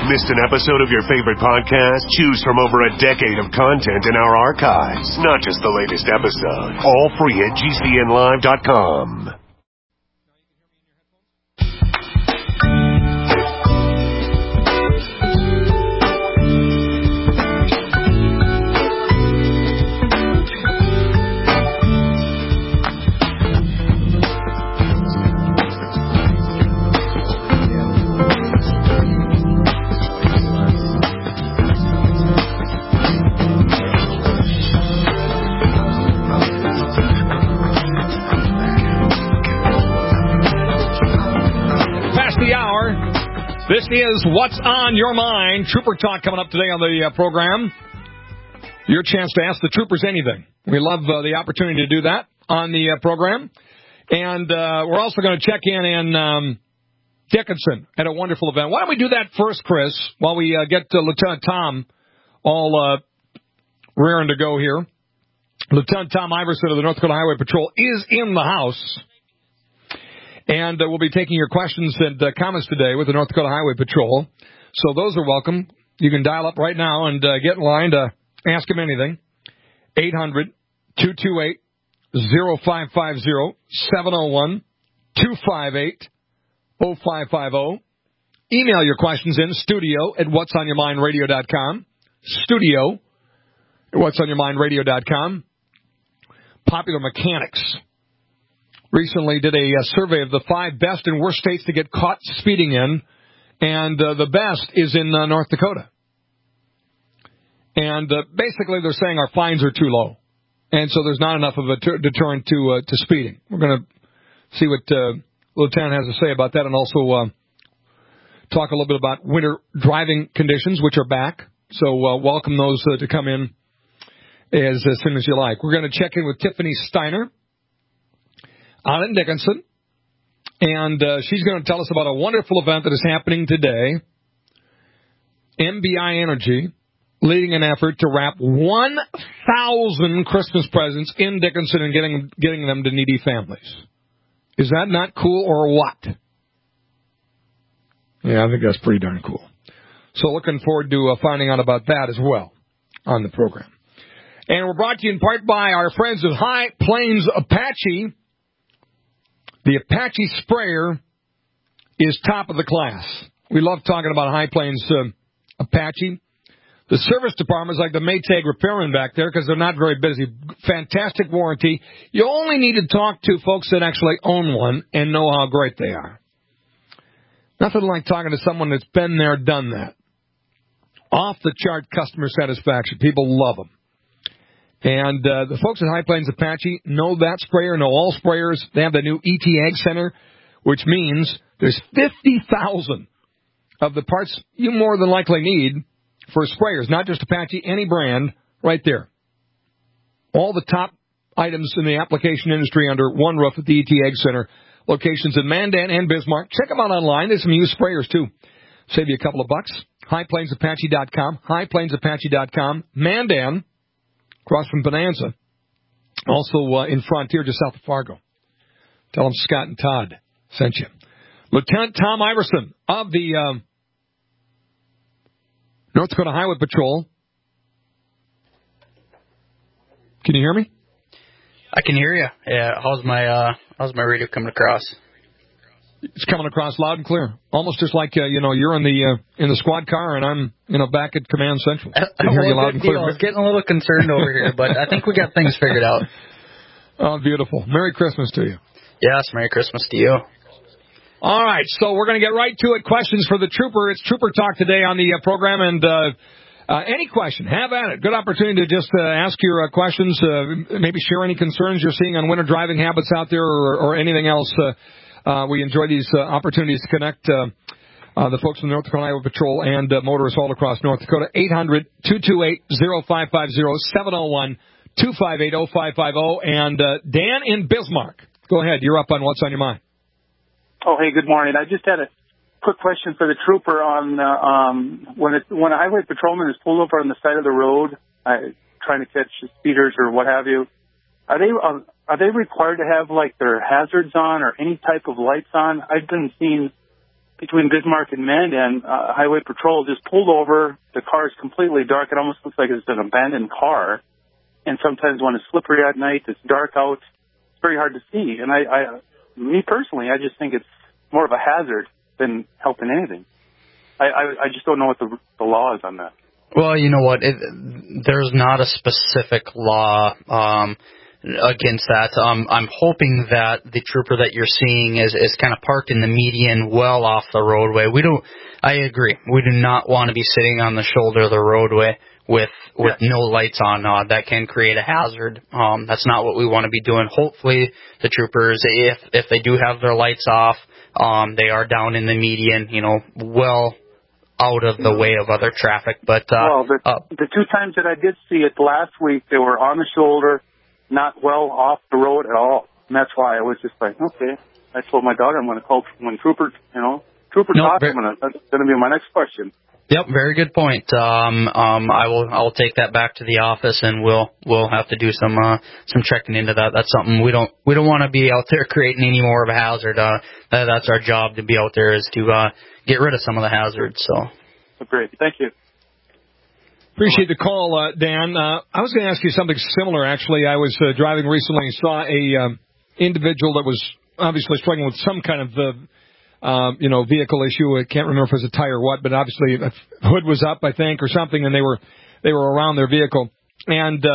Missed an episode of your favorite podcast? Choose from over a decade of content in our archives. Not just the latest episode. All free at GCNlive.com. This is What's on Your Mind. Trooper Talk coming up today on the program. Your chance to ask the troopers anything. We love the opportunity to do that on the program. And we're also going to check in Dickinson at a wonderful event. Why don't we do that first, Chris, while we get Lieutenant Tom all raring to go here. Lieutenant Tom Iverson of the North Dakota Highway Patrol is in the house. And we'll be taking your questions and comments today with the North Dakota Highway Patrol. So those are welcome. You can dial up right now and get in line to ask him anything. 800-228-0550, 701-258-0550. Email your questions in studio@whatsonyourmindradio.com. Studio@whatsonyourmindradio.com. Popular Mechanics recently did a survey of the 5 best and worst states to get caught speeding in, and the best is in North Dakota. And basically they're saying our fines are too low, and so there's not enough of a deterrent to speeding. We're going to see what Lieutenant has to say about that, and also talk a little bit about winter driving conditions, which are back. So welcome those to come in as soon as you like. We're going to check in with Tiffany Steiner out in Dickinson, and she's going to tell us about a wonderful event that is happening today. MBI Energy leading an effort to wrap 1,000 Christmas presents in Dickinson and getting them to needy families. Is that not cool or what? Yeah, I think that's pretty darn cool. So looking forward to finding out about that as well on the program. And we're brought to you in part by our friends at High Plains Apache. The Apache sprayer is top of the class. We love talking about High Plains Apache. The service department is like the Maytag repairman back there because they're not very busy. Fantastic warranty. You only need to talk to folks that actually own one and know how great they are. Nothing like talking to someone that's been there, done that. Off-the-chart customer satisfaction. People love them. And the folks at High Plains Apache know that sprayer, know all sprayers. They have the new ET Ag Center, which means there's 50,000 of the parts you more than likely need for sprayers, not just Apache, any brand, right there. All the top items in the application industry under one roof at the ET Ag Center. Locations in Mandan and Bismarck. Check them out online. There's some used sprayers, too. Save you a couple of bucks. HighPlainsApache.com. HighPlainsApache.com. Mandan, across from Bonanza. Also in Frontier, just south of Fargo. Tell them Scott and Todd sent you. Lieutenant Tom Iverson of the North Dakota Highway Patrol. Can you hear me? I can hear you. Yeah. How's my radio coming across? It's coming across loud and clear. Almost just like you're in the squad car and I'm back at Command Central. I hear you loud and clear. I was getting a little concerned over here, but I think we got things figured out. Oh, beautiful. Merry Christmas to you. Yes, Merry Christmas to you. All right, so we're going to get right to it. Questions for the Trooper. It's Trooper Talk today on the program, and any question, have at it. Good opportunity to just ask your questions, maybe share any concerns you're seeing on winter driving habits out there or anything else. We enjoy these opportunities to connect the folks from the North Dakota Highway Patrol and motorists all across North Dakota. 800-228-0550, 701-258-0550. And Dan in Bismarck. Go ahead. You're up on What's on Your Mind. Oh, hey, good morning. I just had a quick question for the trooper on when a highway patrolman is pulled over on the side of the road trying to catch speeders or what have you. Are they required to have like their hazards on or any type of lights on? I've been seeing between Bismarck and Mandan, Highway Patrol just pulled over. The car is completely dark. It almost looks like it's an abandoned car. And sometimes when it's slippery at night, it's dark out. It's very hard to see. And me personally, I just think it's more of a hazard than helping anything. I just don't know what the law is on that. Well, you know what? There's not a specific law against that. I'm hoping that the trooper that you're seeing is kind of parked in the median, well off the roadway. I agree. We do not want to be sitting on the shoulder of the roadway with no lights on. That can create a hazard. That's not what we want to be doing. Hopefully, the troopers, if they do have their lights off, they are down in the median, well out of the way of other traffic. But the two times that I did see it last week, they were on the shoulder, not well off the road at all. And that's why I was just like, okay. I told my daughter I'm going to call when Trooper talks. That's going to be my next question. Yep, very good point. I'll take that back to the office, and we'll have to do some checking into that. That's something we don't want to be out there creating any more of a hazard. That's our job, to be out there, is to get rid of some of the hazards. So great, thank you. Appreciate the call, Dan. I was going to ask you something similar. Actually, I was driving recently and saw a individual that was obviously struggling with some kind of vehicle issue. I can't remember if it was a tire or what, but obviously a hood was up, I think, or something, and they were around their vehicle. And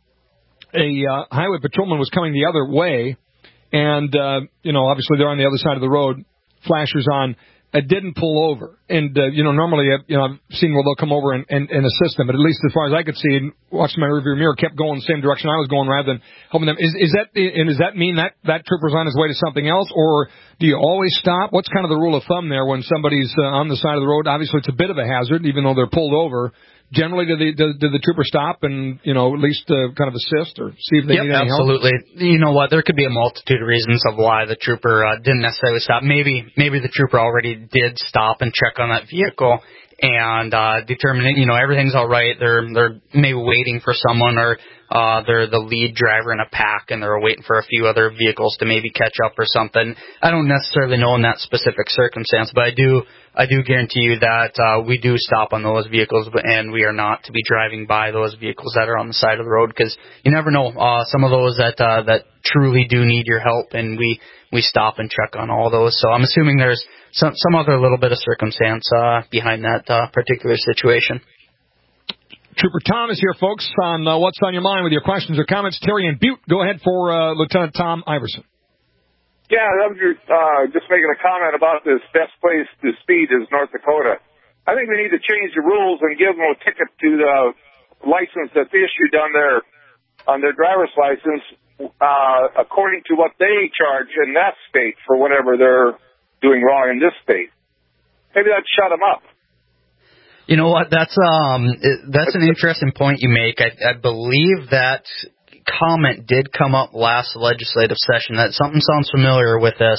a highway patrolman was coming the other way, and obviously they're on the other side of the road, flashers on. It didn't pull over, and normally I've seen where they'll come over and assist them, but at least as far as I could see, and watching my rearview mirror, kept going the same direction I was going rather than helping them. Does that mean that trooper's on his way to something else, or do you always stop? What's kind of the rule of thumb there when somebody's on the side of the road? Obviously, it's a bit of a hazard, even though they're pulled over. Generally, do the trooper stop and at least kind of assist or see if they need any help? Absolutely. You know what? There could be a multitude of reasons of why the trooper didn't necessarily stop. Maybe the trooper already did stop and check on that vehicle and determine everything's all right. They're maybe waiting for someone, or they're the lead driver in a pack and they're waiting for a few other vehicles to maybe catch up or something. I don't necessarily know in that specific circumstance, but I do guarantee you that we do stop on those vehicles, and we are not to be driving by those vehicles that are on the side of the road, because you never know. Some of those that truly do need your help, and we stop and check on all those. So I'm assuming there's some other little bit of circumstance behind that particular situation. Trooper Tom is here, folks, on What's on Your Mind with your questions or comments. Terry and Butte, go ahead for Lieutenant Tom Iverson. Yeah, I'm just making a comment about this best place to speed is North Dakota. I think we need to change the rules and give them a ticket to the license that's issued on their driver's license according to what they charge in that state for whatever they're doing wrong in this state. Maybe that'd shut them up. You know what? That's an interesting point you make. I believe that comment did come up last legislative session. That something sounds familiar with this.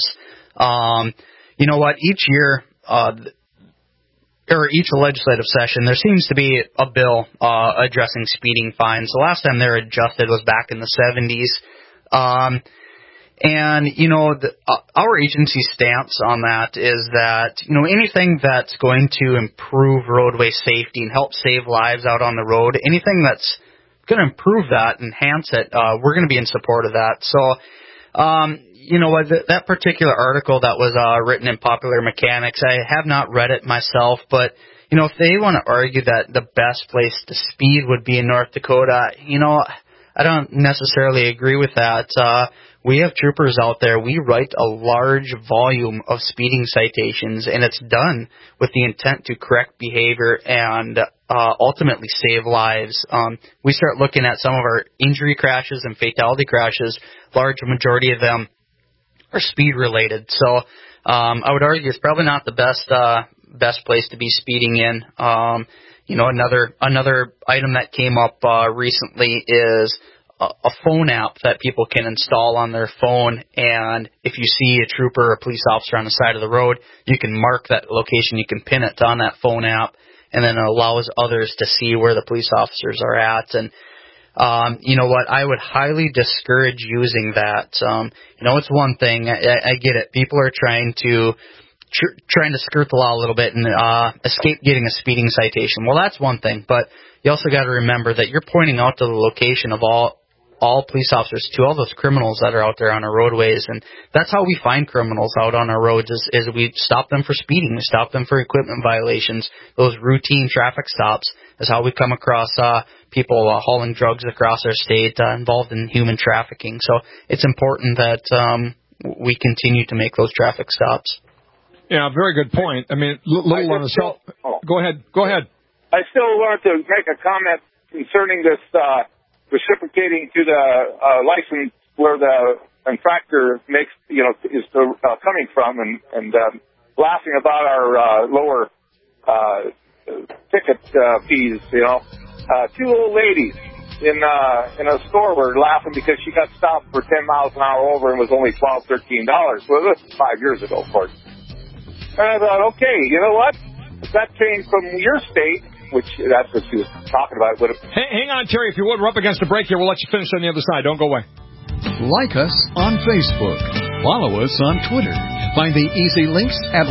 You know what? Each year, or each legislative session, there seems to be a bill addressing speeding fines. The last time they were adjusted was back in the 70s. And, our agency's stance on that is that, anything that's going to improve roadway safety and help save lives out on the road, anything that's going to improve that, enhance it, we're going to be in support of that. So, that particular article that was written in Popular Mechanics, I have not read it myself, but, if they want to argue that the best place to speed would be in North Dakota, I don't necessarily agree with that. We have troopers out there. We write a large volume of speeding citations, and it's done with the intent to correct behavior and ultimately save lives. We start looking at some of our injury crashes and fatality crashes. Large majority of them are speed related. So I would argue it's probably not the best place to be speeding in. Another item that came up recently is a phone app that people can install on their phone, and if you see a trooper or a police officer on the side of the road, you can mark that location, you can pin it on that phone app, and then it allows others to see where the police officers are at. And I would highly discourage using that. It's one thing, I get it, people are trying to trying to skirt the law a little bit and escape getting a speeding citation. Well, that's one thing, but you also got to remember that you're pointing out to the location of all police officers to all those criminals that are out there on our roadways, and that's how we find criminals out on our roads is we stop them for speeding, we stop them for equipment violations. Those routine traffic stops is how we come across people hauling drugs across our state involved in human trafficking. So it's important that we continue to make those traffic stops. Yeah, very good point. I mean, little on the self. Go ahead. I still wanted to make a comment concerning this reciprocating to the license where the infractor makes, is coming from, and laughing about our lower ticket fees. Two old ladies in a store were laughing because she got stopped for 10 miles an hour over and was only $12, $13. Well, this was 5 years ago, of course. And I thought, okay, you know what? If that came from your state, which that's what she was talking about. Hang on, Terry, if you would. We're up against the break here. We'll let you finish on the other side. Don't go away. Like us on Facebook. Follow us on Twitter. Find the easy links at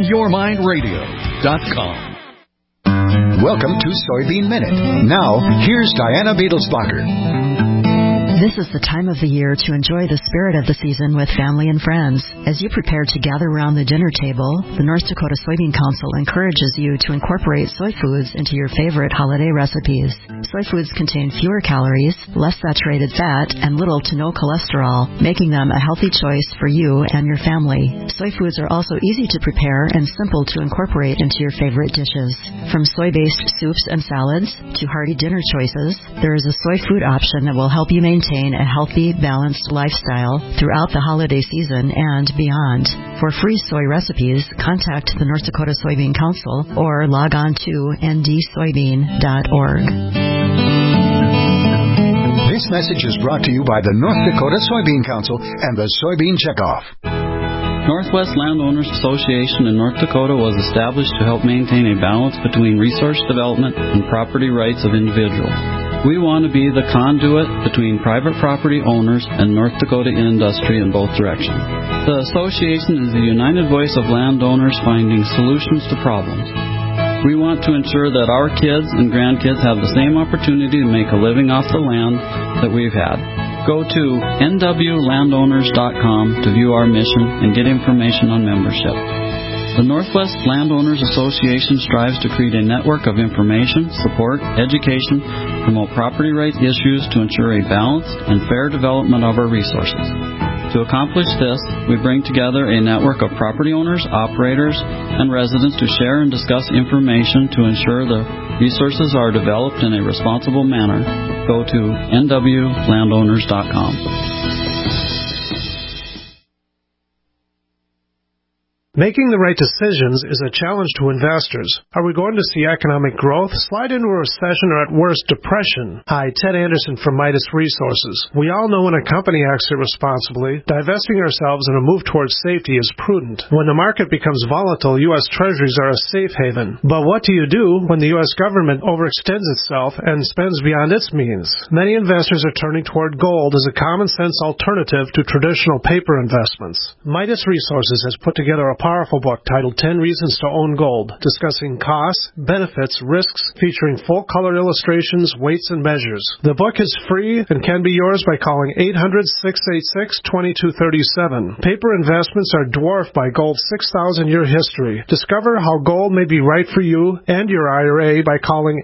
whatsonyourmindradio.com. Welcome to Soybean Minute. Now, here's Diana Beetlesbacher. This is the time of the year to enjoy the spirit of the season with family and friends. As you prepare to gather around the dinner table, the North Dakota Soybean Council encourages you to incorporate soy foods into your favorite holiday recipes. Soy foods contain fewer calories, less saturated fat, and little to no cholesterol, making them a healthy choice for you and your family. Soy foods are also easy to prepare and simple to incorporate into your favorite dishes. From soy-based soups and salads to hearty dinner choices, there is a soy food option that will help you maintain a healthy, balanced lifestyle throughout the holiday season and beyond. For free soy recipes, contact the North Dakota Soybean Council or log on to ndsoybean.org. This message is brought to you by the North Dakota Soybean Council and the Soybean Checkoff. Northwest Landowners Association in North Dakota was established to help maintain a balance between resource development and property rights of individuals. We want to be the conduit between private property owners and North Dakota industry in both directions. The association is the united voice of landowners finding solutions to problems. We want to ensure that our kids and grandkids have the same opportunity to make a living off the land that we've had. Go to nwlandowners.com to view our mission and get information on membership. The Northwest Landowners Association strives to create a network of information, support, education, promote property rights issues to ensure a balanced and fair development of our resources. To accomplish this, we bring together a network of property owners, operators, and residents to share and discuss information to ensure the resources are developed in a responsible manner. Go to nwlandowners.com. Making the right decisions is a challenge to investors. Are we going to see economic growth, slide into a recession, or at worst, depression? Hi, Ted Anderson from Midas Resources. We all know when a company acts irresponsibly, divesting ourselves in a move towards safety is prudent. When the market becomes volatile, U.S. Treasuries are a safe haven. But what do you do when the U.S. government overextends itself and spends beyond its means? Many investors are turning toward gold as a common-sense alternative to traditional paper investments. Midas Resources has put together a powerful book titled 10 Reasons to Own Gold, discussing costs, benefits, risks, featuring full-color illustrations, weights, and measures. The book is free and can be yours by calling 800-686-2237. Paper investments are dwarfed by gold's 6,000-year history. Discover how gold may be right for you and your IRA by calling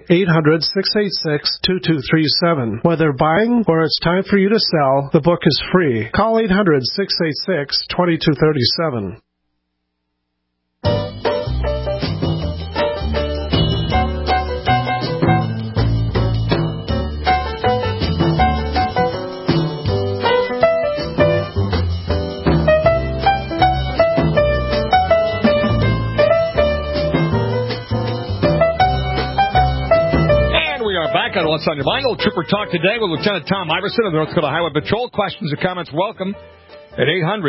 800-686-2237. Whether buying or it's time for you to sell, the book is free. Call 800-686-2237. Back on What's on Your Mind. Old Trooper Talk today with Lieutenant Tom Iverson of the North Dakota Highway Patrol. Questions or comments, welcome at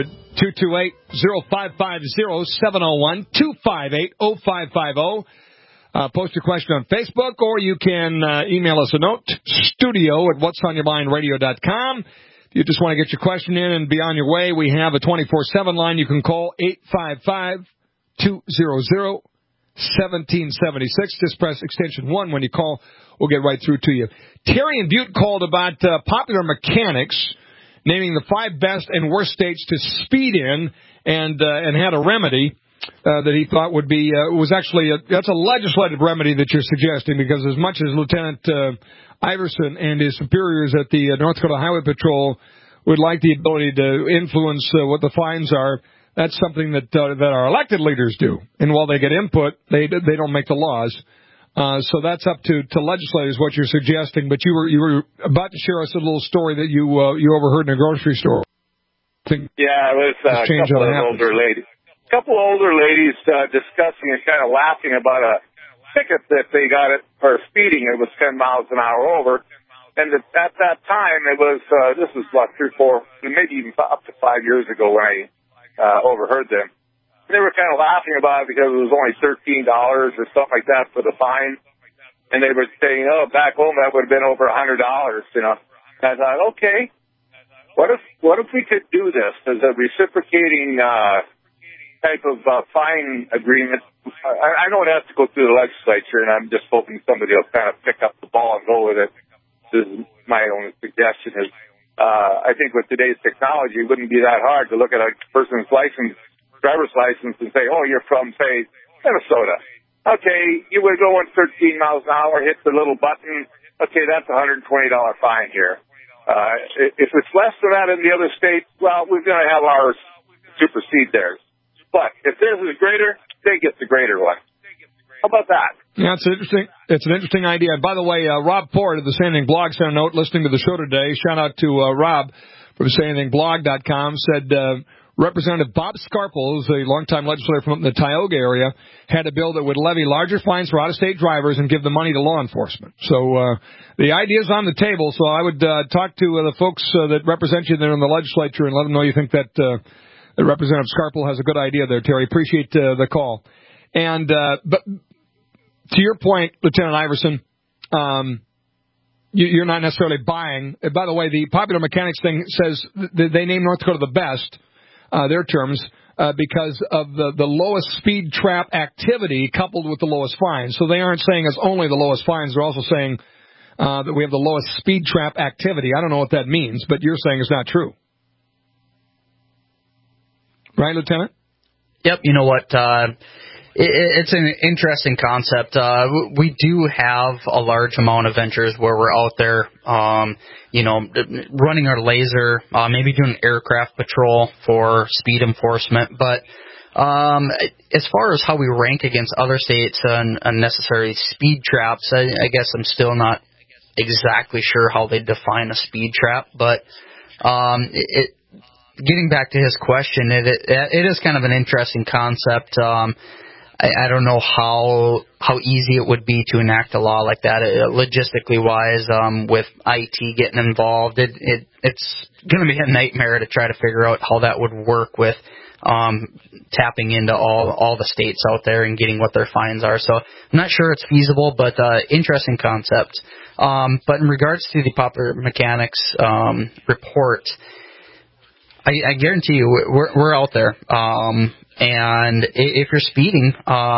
800-228-0550, 701-258-0550. Post your question on Facebook, or you can email us a note, studio at whatsonyourmindradio.com. If you just want to get your question in and be on your way, we have a 24/7 line. You can call 200-1776. Just press extension 1 when you call. We'll get right through to you. Terry in Butte called about Popular Mechanics naming the 5 best and worst states to speed in and had a remedy that he thought would be was actually that's a legislative remedy that you're suggesting, because as much as Lieutenant Iverson and his superiors at the North Dakota Highway Patrol would like the ability to influence what the fines are, that's something that our elected leaders do. And while they get input, they don't make the laws. So that's up to legislators what you're suggesting. But you were about to share us a little story that you overheard in a grocery store. Yeah, it was a couple older ladies discussing and kind of laughing about a ticket that they got for speeding. It was 10 miles an hour over. And at that time, it was, this was about 3, 4, maybe even up to 5 years ago when I overheard them. They were kind of laughing about it because it was only $13 or something like that for the fine. And they were saying, oh, back home that would have been over $100, you know. And I thought, okay, what if we could do this as a reciprocating type of fine agreement? I know it has to go through the legislature, and I'm just hoping somebody will kind of pick up the ball and go with it. This is my only suggestion is, I think with today's technology, it wouldn't be that hard to look at a person's driver's license and say, oh, you're from, say, Minnesota. Okay, you were going 13 miles an hour, hit the little button. Okay, that's a $120 fine here. If it's less than that in the other states, well, we're going to have ours supersede theirs. But if theirs is greater, they get the greater one. How about that? Yeah, it's an interesting idea. And by the way, Rob Ford of the Say Anything Blog sent a note listening to the show today. Shout out to Rob from SayAnythingBlog.com. Said Representative Bob Scarpel, who's a longtime legislator from the Tioga area, had a bill that would levy larger fines for out-of-state drivers and give the money to law enforcement. So the idea's on the table. So I would talk to the folks that represent you there in the legislature and let them know you think that Representative Scarpel has a good idea there, Terry. Appreciate the call. And but to your point, Lieutenant Iverson, you're not necessarily buying. By the way, the Popular Mechanics thing says they name North Dakota the best, their terms, because of the lowest speed trap activity coupled with the lowest fines. So they aren't saying it's only the lowest fines. They're also saying that we have the lowest speed trap activity. I don't know what that means, but you're saying it's not true. Right, Lieutenant? Yep, you know what? It's an interesting concept. We do have a large amount of ventures where we're out there, running our laser, maybe doing aircraft patrol for speed enforcement. But as far as how we rank against other states on unnecessary speed traps, I guess I'm still not exactly sure how they define a speed trap. But getting back to his question, it is kind of an interesting concept. I don't know how easy it would be to enact a law like that, logistically wise, with IT getting involved. It's going to be a nightmare to try to figure out how that would work with tapping into all the states out there and getting what their fines are. So I'm not sure it's feasible, but interesting concept. But in regards to the Popular Mechanics report, I guarantee you we're out there. And if you're speeding,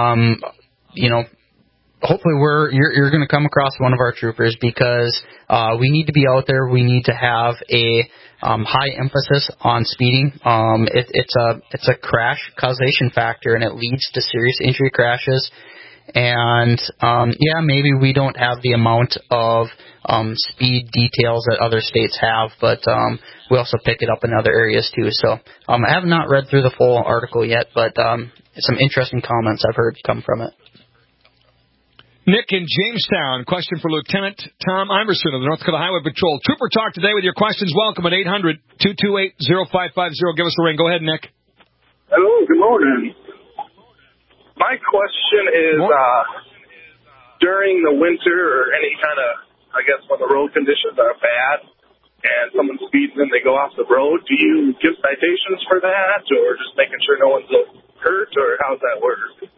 hopefully you're going to come across one of our troopers, because we need to be out there. We need to have a high emphasis on speeding. It's a crash causation factor, and it leads to serious injury crashes. And maybe we don't have the amount of speed details that other states have, but we also pick it up in other areas too. So I have not read through the full article yet, but some interesting comments I've heard come from it. Nick in Jamestown, question for Lieutenant Tom Iverson of the North Dakota Highway Patrol. Trooper Talk today with your questions. Welcome at 800-228-0550. Give us a ring. Go ahead, Nick. Hello, good morning. My question is, during the winter or any kind of, I guess, when the road conditions are bad and someone speeds and they go off the road, do you give citations for that, or just making sure no one's hurt, or how's that work?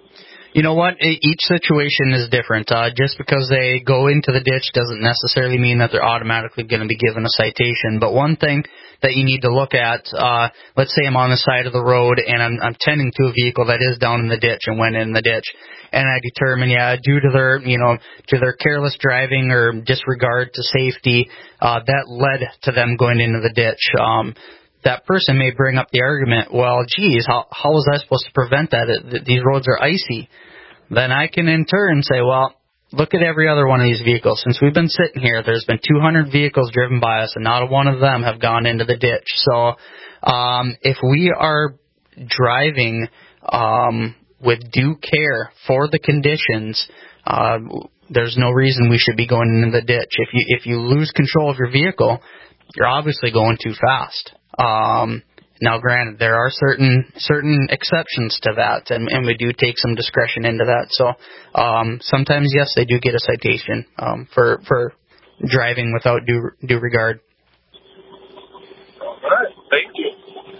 You know what? Each situation is different. Just because they go into the ditch doesn't necessarily mean that they're automatically going to be given a citation. But one thing that you need to look at, let's say I'm on the side of the road and I'm tending to a vehicle that is down in the ditch and went in the ditch, and I determine, due to their careless driving or disregard to safety, that led to them going into the ditch. That person may bring up the argument, well, geez, how was I supposed to prevent that? These roads are icy. Then I can in turn say, well, look at every other one of these vehicles. Since we've been sitting here, there's been 200 vehicles driven by us, and not a one of them have gone into the ditch. So if we are driving with due care for the conditions, there's no reason we should be going into the ditch. If you lose control of your vehicle, you're obviously going too fast. Now, granted, there are certain exceptions to that, and we do take some discretion into that. So sometimes, yes, they do get a citation for driving without due regard. All right, thank you.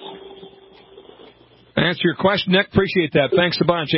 Answer your question, Nick. Appreciate that. Thanks a bunch.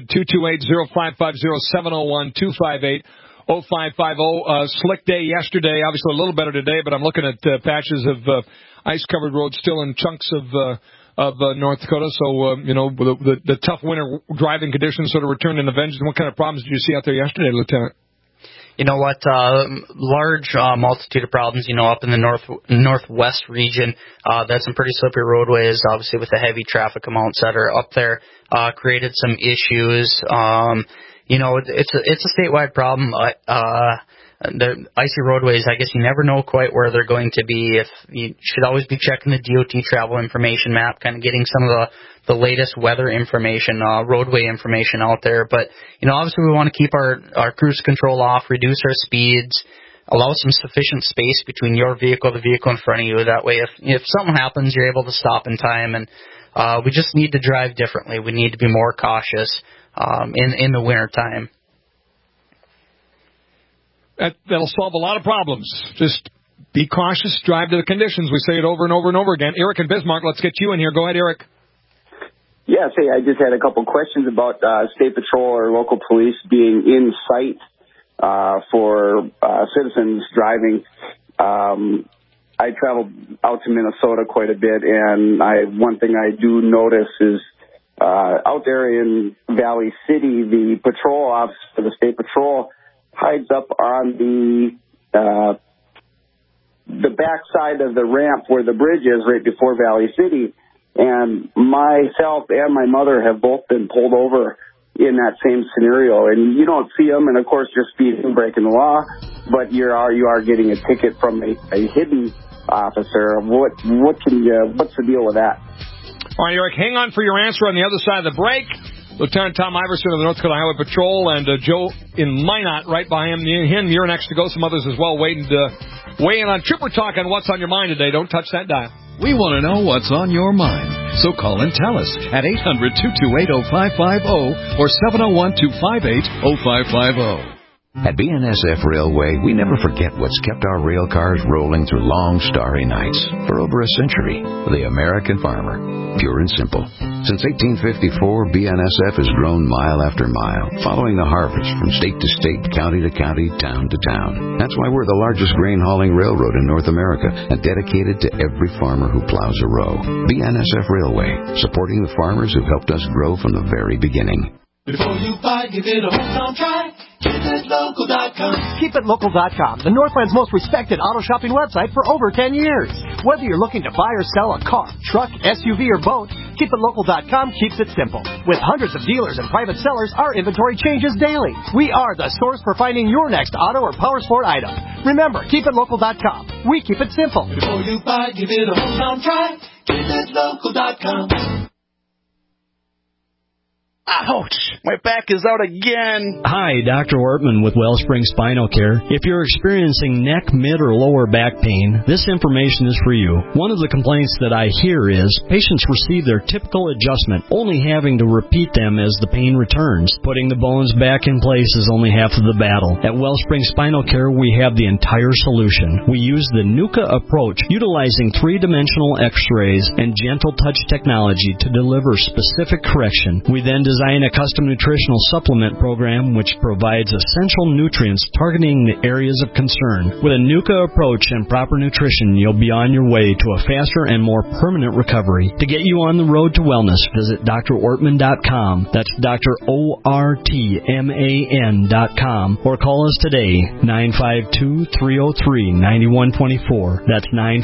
800-228-0550, 701-258-0550. Slick day yesterday. Obviously a little better today, but I'm looking at patches of ice-covered roads still in chunks of North Dakota. So, the tough winter driving conditions sort of returned in a vengeance. What kind of problems did you see out there yesterday, Lieutenant? You know what? Large multitude of problems, up in the northwest region. That's some pretty slippery roadways, obviously, with the heavy traffic amounts that are up there. Created some issues. It's a statewide problem. The icy roadways, I guess you never know quite where they're going to be. If you should always be checking the DOT travel information map, kind of getting some of the latest weather information, roadway information out there. But, obviously we want to keep our cruise control off, reduce our speeds, allow some sufficient space between your vehicle, the vehicle in front of you. That way, if something happens, you're able to stop in time. And we just need to drive differently. We need to be more cautious in the winter time. That'll solve a lot of problems. Just be cautious, drive to the conditions. We say it over and over and over again. Eric and Bismarck, let's get you in here. Go ahead, Eric. Yes, hey, I just had a couple questions about state patrol or local police being in sight for citizens driving. I traveled out to Minnesota quite a bit, and one thing I do notice is out there in Valley City, the patrol officer for the state patrol hides up on the back side of the ramp where the bridge is right before Valley City. And myself and my mother have both been pulled over in that same scenario. And you don't see them, and of course you're speeding, breaking the law, but you are getting a ticket from a hidden officer. What's the deal with that? All right, Eric, hang on for your answer on the other side of the break. Lieutenant Tom Iverson of the North Dakota Highway Patrol and Joe in Minot right behind him. You're next to go. Some others as well waiting to weigh in on Trooper Talk on what's on your mind today. Don't touch that dial. We want to know what's on your mind. So call and tell us at 800-228-0550 or 701-258-0550. At BNSF Railway, we never forget what's kept our rail cars rolling through long, starry nights for over a century. The American farmer. Pure and simple. Since 1854, BNSF has grown mile after mile, following the harvest from state to state, county to county, town to town. That's why we're the largest grain hauling railroad in North America and dedicated to every farmer who plows a row. BNSF Railway, supporting the farmers who've helped us grow from the very beginning. Before you buy, give it a hometown try. KeepItLocal.com. KeepItLocal.com, the Northland's most respected auto shopping website for over 10 years. Whether you're looking to buy or sell a car, truck, SUV, or boat, KeepItLocal.com keeps it simple. With hundreds of dealers and private sellers, our inventory changes daily. We are the source for finding your next auto or power sport item. Remember, KeepItLocal.com. We keep it simple. Before you buy, give it a hometown try. KeepItLocal.com. Ouch! My back is out again. Hi, Dr. Ortman with Wellspring Spinal Care. If you're experiencing neck, mid, or lower back pain, this information is for you. One of the complaints that I hear is patients receive their typical adjustment, only having to repeat them as the pain returns. Putting the bones back in place is only half of the battle. At Wellspring Spinal Care, we have the entire solution. We use the NUCA approach, utilizing three-dimensional x-rays and gentle touch technology to deliver specific correction. We then design design a custom nutritional supplement program which provides essential nutrients targeting the areas of concern. With a NUCA approach and proper nutrition, you'll be on your way to a faster and more permanent recovery. To get you on the road to wellness, visit drortman.com. That's drortman.com, or call us today, 952-303-9124. That's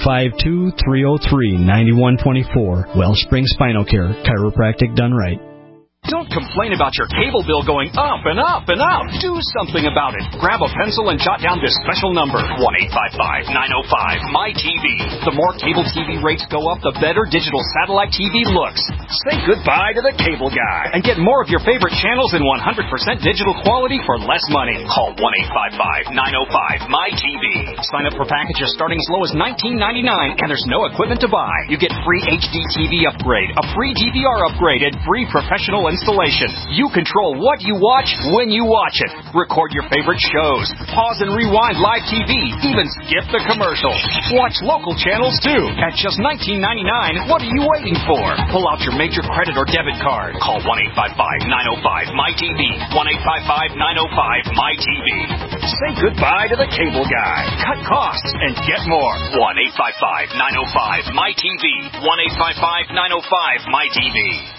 952-303-9124. Wellspring Spinal Care, chiropractic done right. Don't complain about your cable bill going up and up and up. Do something about it. Grab a pencil and jot down this special number, 1-855-905-MY-TV. The more cable TV rates go up, the better digital satellite TV looks. Say goodbye to the cable guy and get more of your favorite channels in 100% digital quality for less money. Call 1-855-905-MY-TV. Sign up for packages starting as low as $19.99, and there's no equipment to buy. You get free HD TV upgrade, a free DVR upgrade, and free professional installation. You control what you watch when you watch it. Record your favorite shows. Pause and rewind live TV. Even skip the commercials. Watch local channels too. At just $19.99, what are you waiting for? Pull out your major credit or debit card. Call 1-855-905-MY-TV. 1-855-905-MY-TV. Say goodbye to the cable guy. Cut costs and get more. 1-855-905-MY-TV. 1-855-905-MY-TV.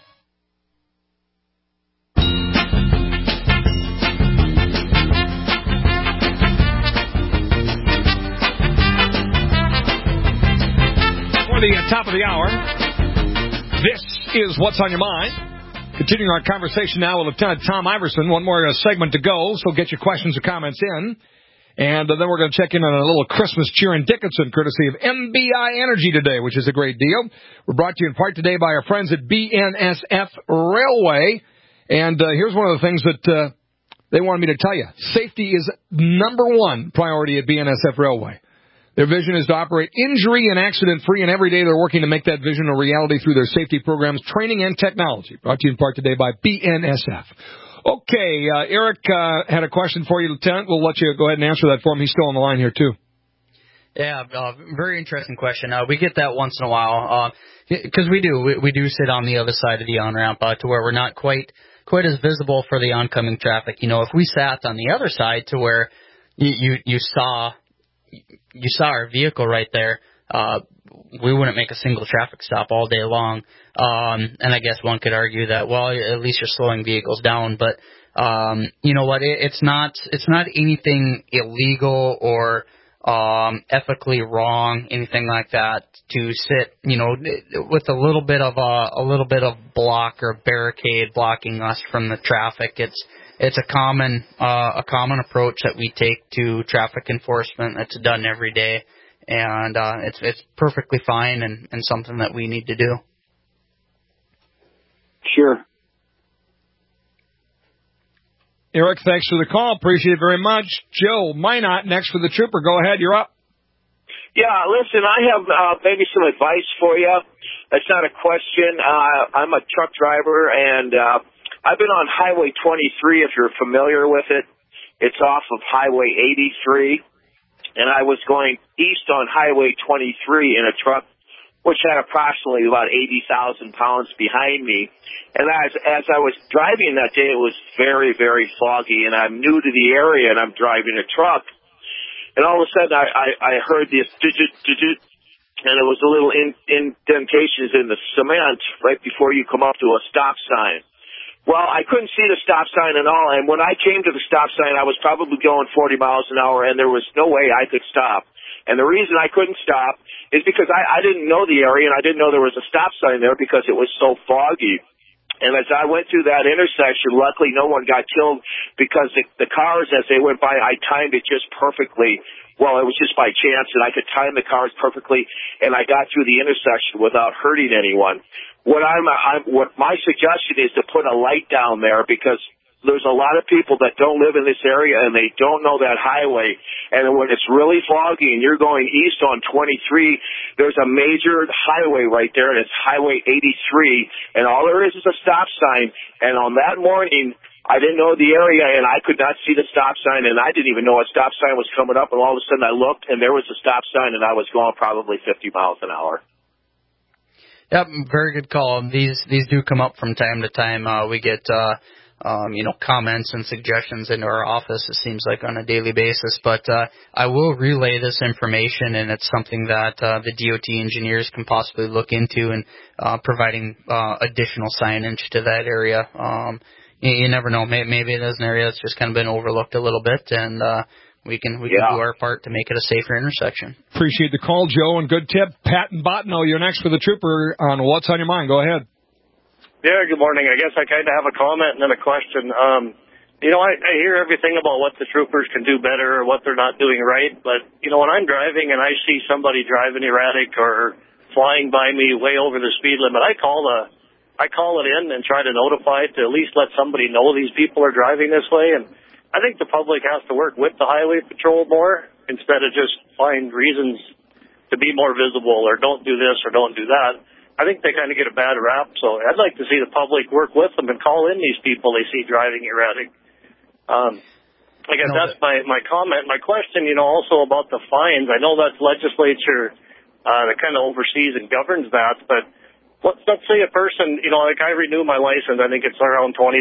The top of the hour. This is What's on Your Mind. Continuing our conversation now with Lieutenant Tom Iverson. One more segment to go, so get your questions or comments in. And then we're going to check in on a little Christmas cheer in Dickinson, courtesy of MBI Energy today, which is a great deal. We're brought to you in part today by our friends at BNSF Railway. And here's one of the things that they wanted me to tell you. Safety is number one priority at BNSF Railway. Their vision is to operate injury and accident-free, and every day they're working to make that vision a reality through their safety programs, training, and technology. Brought to you in part today by BNSF. Okay, Eric had a question for you, Lieutenant. We'll let you go ahead and answer that for him. He's still on the line here, too. Yeah, very interesting question. We get that once in a while, because we do sit on the other side of the on-ramp to where we're not quite as visible for the oncoming traffic. You know, if we sat on the other side to where you saw our vehicle right there, we wouldn't make a single traffic stop all day long. And I guess one could argue that, well, at least you're slowing vehicles down. But you know what? It's not anything illegal or ethically wrong, anything like that, to sit, you know, with a little bit of block or barricade blocking us from the traffic. It's a common approach that we take to traffic enforcement. That's done every day, and it's perfectly fine and something that we need to do. Sure. Eric, thanks for the call. Appreciate it very much. Joe Minot, next for the Trooper. Go ahead. You're up. Yeah, listen, I have maybe some advice for you. It's not a question. I'm a truck driver, and I've been on Highway 23, if you're familiar with it. It's off of Highway 83, and I was going east on Highway 23 in a truck which had approximately about 80,000 pounds behind me. And as I was driving that day, it was very, very foggy, and I'm new to the area, and I'm driving a truck. And all of a sudden, I heard this digit, and it was a little indentations in the cement right before you come up to a stop sign. Well, I couldn't see the stop sign at all, and when I came to the stop sign, I was probably going 40 miles an hour, and there was no way I could stop. And the reason I couldn't stop is because I didn't know the area, and I didn't know there was a stop sign there because it was so foggy. And as I went through that intersection, luckily no one got killed because the cars, as they went by, I timed it just perfectly. Well, it was just by chance, and I could time the cars perfectly, and I got through the intersection without hurting anyone. What my suggestion is to put a light down there, because there's a lot of people that don't live in this area and they don't know that highway. And when it's really foggy and you're going east on 23, there's a major highway right there, and it's Highway 83, and all there is a stop sign. And on that morning, I didn't know the area, and I could not see the stop sign, and I didn't even know a stop sign was coming up, and all of a sudden I looked, and there was a stop sign, and I was going probably 50 miles an hour. Yep, very good call. These do come up from time to time. We get comments and suggestions into our office, it seems like, on a daily basis. But I will relay this information, and it's something that the DOT engineers can possibly look into and providing additional signage to that area. You never know. Maybe it is an area that's just kind of been overlooked a little bit, and we can do our part to make it a safer intersection. Appreciate the call, Joe, and good tip. Pat and Bottineau, you're next for the Trooper on What's on Your Mind. Go ahead. Yeah, good morning. I guess I kind of have a comment and then a question. I hear everything about what the troopers can do better or what they're not doing right, but, when I'm driving and I see somebody driving erratic or flying by me way over the speed limit, I call it in and try to notify it to at least let somebody know these people are driving this way. And I think the public has to work with the highway patrol more instead of just find reasons to be more visible or don't do this or don't do that. I think they kind of get a bad rap, so I'd like to see the public work with them and call in these people they see driving erratic. I guess that's my comment. My question, also about the fines. I know that's legislature that kind of oversees and governs that, but let's say a person, like I renew my license, I think it's around $20,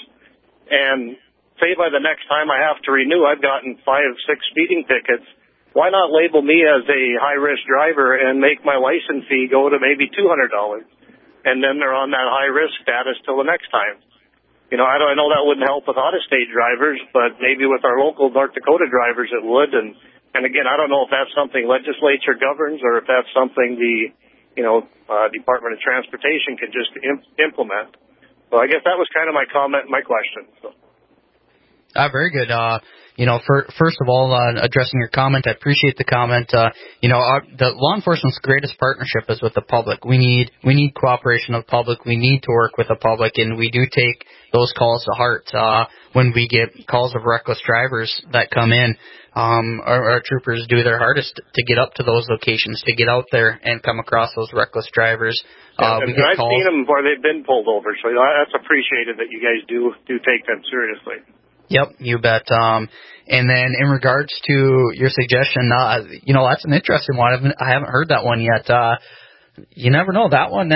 and say by the next time I have to renew, I've gotten 5-6 speeding tickets. Why not label me as a high-risk driver and make my license fee go to maybe $200? And then they're on that high-risk status till the next time. I know that wouldn't help with out-of-state drivers, but maybe with our local North Dakota drivers it would. And again, I don't know if that's something legislature governs or if that's something the Department of Transportation can just implement. So I guess that was kind of my comment and my question. So. Very good. First of all, addressing your comment, I appreciate the comment. The law enforcement's greatest partnership is with the public. We need cooperation of the public. We need to work with the public, and we do take those calls to heart. When we get calls of reckless drivers that come in, our troopers do their hardest to get up to those locations, to get out there and come across those reckless drivers. I've seen them where they've been pulled over, so that's appreciated that you guys do take them seriously. Yep, you bet. And then in regards to your suggestion, that's an interesting one. I haven't heard that one yet. You never know. That one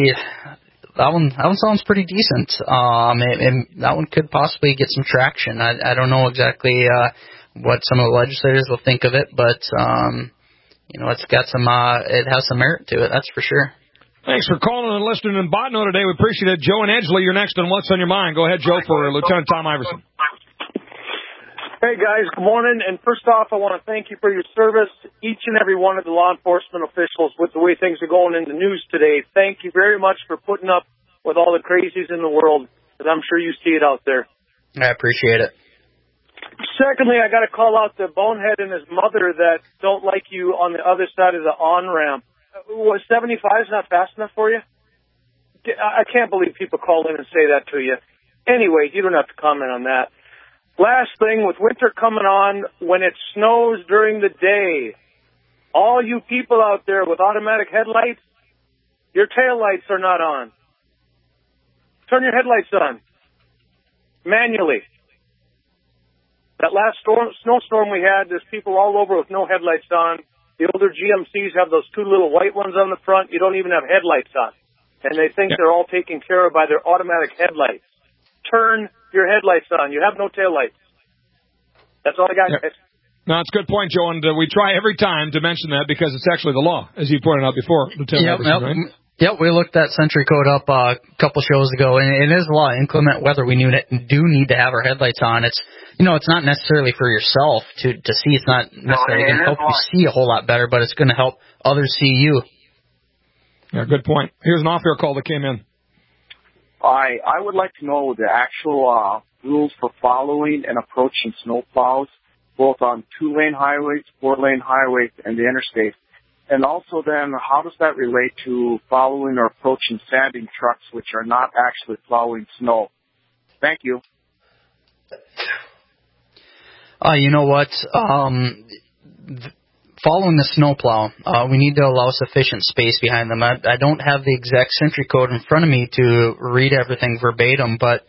sounds pretty decent. And that one could possibly get some traction. I don't know exactly what some of the legislators will think of it, but it's got it has some merit to it. That's for sure. Thanks for calling and listening in Bottineau today. We appreciate it. Joe and Angela, you're next on What's on Your Mind. Go ahead, Joe, for Lieutenant Tom Iverson. Hey, guys, good morning. And first off, I want to thank you for your service, each and every one of the law enforcement officials, with the way things are going in the news today. Thank you very much for putting up with all the crazies in the world, because I'm sure you see it out there. I appreciate it. Secondly, I got to call out the bonehead and his mother that don't like you on the other side of the on-ramp. Was 75 is not fast enough for you? I can't believe people call in and say that to you. Anyway, you don't have to comment on that. Last thing, with winter coming on, when it snows during the day, all you people out there with automatic headlights, your tail lights are not on. Turn your headlights on manually. That last snowstorm we had, there's people all over with no headlights on. The older GMCs have those two little white ones on the front. You don't even have headlights on. And they think they're all taken care of by their automatic headlights. Turn your headlights on. You have no taillights. That's all I got, guys. No, it's a good point, Joe, and we try every time to mention that because it's actually the law, as you pointed out before, Lieutenant Iverson, right? Yep, we looked that Century Code up a couple shows ago, and it is a law. Inclement weather, we do need to have our headlights on. It's it's not necessarily for yourself to see. It's not necessarily going to help you see a whole lot better, but it's going to help others see you. Yeah, good point. Here's an off-air call that came in. I would like to know the actual rules for following and approaching snowplows, both on 2-lane highways, 4-lane highways, and the interstate. And also then, how does that relate to following or approaching sanding trucks, which are not actually plowing snow? Thank you. You know what? Following the snowplow, we need to allow sufficient space behind them. I don't have the exact Century Code in front of me to read everything verbatim, but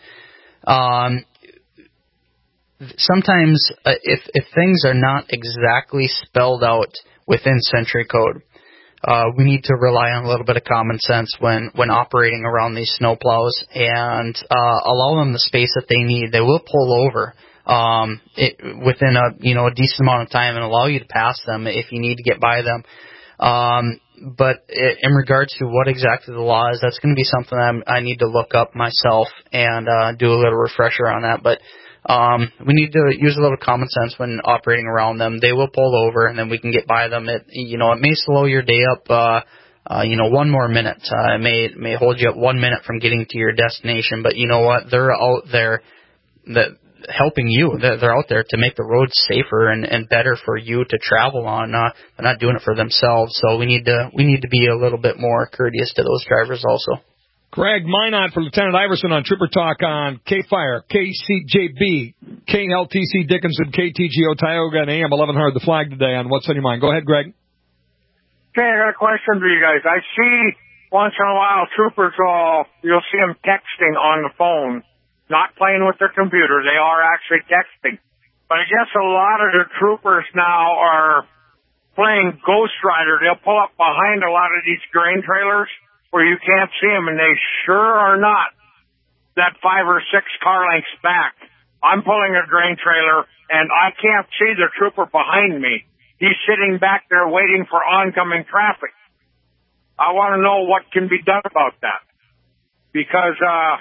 sometimes if things are not exactly spelled out within Century Code, we need to rely on a little bit of common sense when operating around these snowplows and allow them the space that they need. They will pull over within a decent amount of time and allow you to pass them if you need to get by them. But in regards to what exactly the law is, that's going to be something I need to look up myself and do a little refresher on that. But we need to use a little common sense when operating around them. They will pull over, and then we can get by them. It may slow your day up, 1 more minute. It may hold you up 1 minute from getting to your destination. But you know what? They're out there helping you. They're out there to make the roads safer and better for you to travel on. They're not doing it for themselves. So we need to be a little bit more courteous to those drivers also. Greg Minot for Lieutenant Iverson on Trooper Talk on K-Fire, KCJB, KLTC Dickinson, KTGO Tioga, and AM 1100 The Flag today on What's on Your Mind. Go ahead, Greg. Okay, I got a question for you guys. I see once in a while troopers you'll see them texting on the phone, not playing with their computer. They are actually texting. But I guess a lot of the troopers now are playing Ghost Rider. They'll pull up behind a lot of these grain trailers where you can't see them, and they sure are not that 5 or 6 car lengths back. I'm pulling a grain trailer, and I can't see the trooper behind me. He's sitting back there waiting for oncoming traffic. I want to know what can be done about that. Because,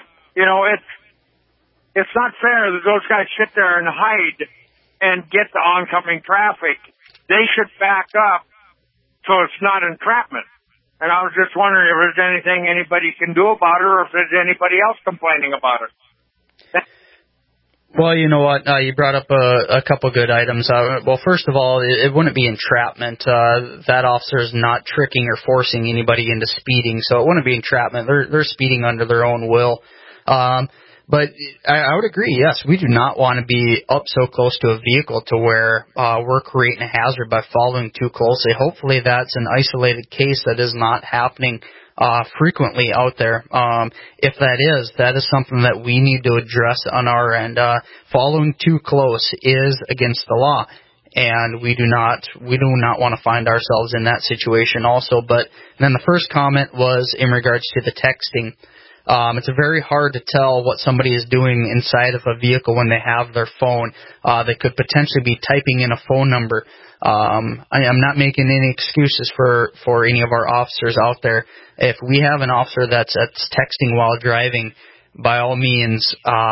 it's not fair that those guys sit there and hide and get the oncoming traffic. They should back up so it's not entrapment. And I was just wondering if there's anything anybody can do about it or if there's anybody else complaining about it. Well, you know what? You brought up a couple good items. Well, first of all, it wouldn't be entrapment. That officer is not tricking or forcing anybody into speeding, so it wouldn't be entrapment. They're speeding under their own will. But I would agree, yes, we do not want to be up so close to a vehicle to where we're creating a hazard by following too closely. Hopefully that's an isolated case that is not happening frequently out there. If that is something that we need to address on our end. Following too close is against the law. And we do not want to find ourselves in that situation also. But then the first comment was in regards to the texting. It's very hard to tell what somebody is doing inside of a vehicle when they have their phone. They could potentially be typing in a phone number. I'm not making any excuses for any of our officers out there. If we have an officer that's texting while driving, by all means,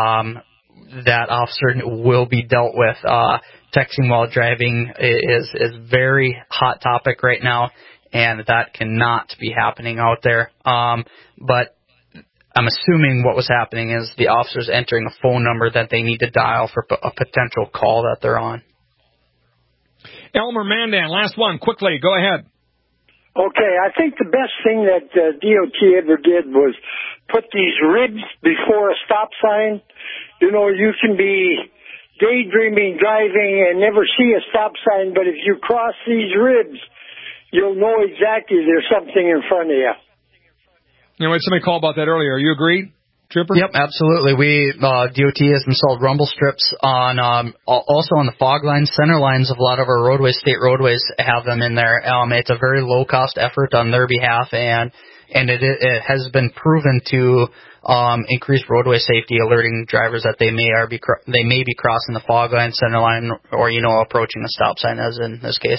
that officer will be dealt with. Texting while driving is very hot topic right now, and that cannot be happening out there. But I'm assuming what was happening is the officer's entering a phone number that they need to dial for a potential call that they're on. Elmer Mandan, last one, quickly, go ahead. Okay, I think the best thing that DOT ever did was put these ribs before a stop sign. You know, you can be daydreaming driving and never see a stop sign, but if you cross these ribs, you'll know exactly there's something in front of you. You know, we had somebody call about that earlier. You agree, Trooper? Yep, absolutely. DOT has installed rumble strips on, also on the fog lines, center lines of a lot of our roadways, state roadways have them in there. It's a very low cost effort on their behalf, and it has been proven to increase roadway safety, alerting drivers that they may be crossing the fog line, center line, or approaching a stop sign, as in this case.